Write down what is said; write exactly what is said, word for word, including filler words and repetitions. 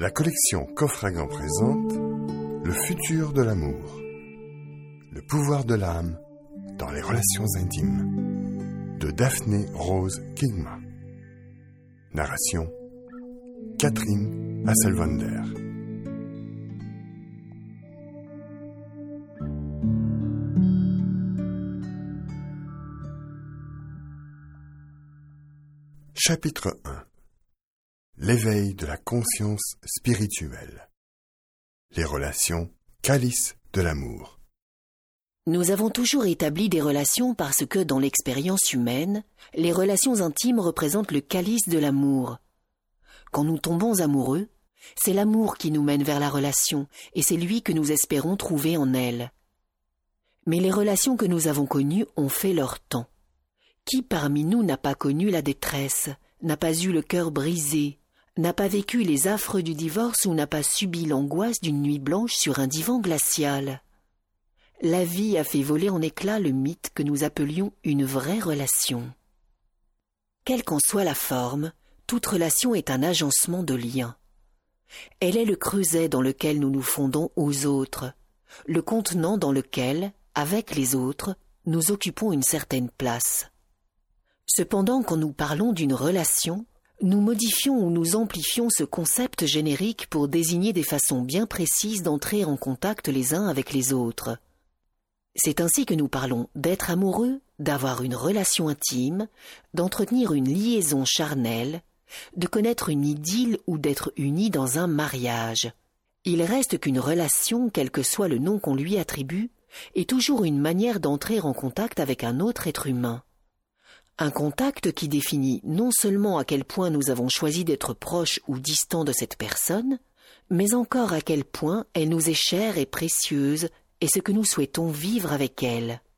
La collection Coffragan présente Le futur de l'amour. Le pouvoir de l'âme dans les relations intimes. De Daphné Rose Kingma. Narration Catherine Hasselwander. Chapitre un. L'éveil de la conscience spirituelle. Les relations calice de l'amour. Nous avons toujours établi des relations parce que, dans l'expérience humaine, les relations intimes représentent le calice de l'amour. Quand nous tombons amoureux, c'est l'amour qui nous mène vers la relation et c'est lui que nous espérons trouver en elle. Mais les relations que nous avons connues ont fait leur temps. Qui parmi nous n'a pas connu la détresse, n'a pas eu le cœur brisé, n'a pas vécu les affres du divorce ou n'a pas subi l'angoisse d'une nuit blanche sur un divan glacial? La vie a fait voler en éclats le mythe que nous appelions une vraie relation. Quelle qu'en soit la forme, toute relation est un agencement de liens. Elle est le creuset dans lequel nous nous fondons aux autres, le contenant dans lequel, avec les autres, nous occupons une certaine place. Cependant, quand nous parlons d'une relation, nous modifions ou nous amplifions ce concept générique pour désigner des façons bien précises d'entrer en contact les uns avec les autres. C'est ainsi que nous parlons d'être amoureux, d'avoir une relation intime, d'entretenir une liaison charnelle, de connaître une idylle ou d'être unis dans un mariage. Il reste qu'une relation, quel que soit le nom qu'on lui attribue, est toujours une manière d'entrer en contact avec un autre être humain. Un contact qui définit non seulement à quel point nous avons choisi d'être proches ou distants de cette personne, mais encore à quel point elle nous est chère et précieuse et ce que nous souhaitons vivre avec elle.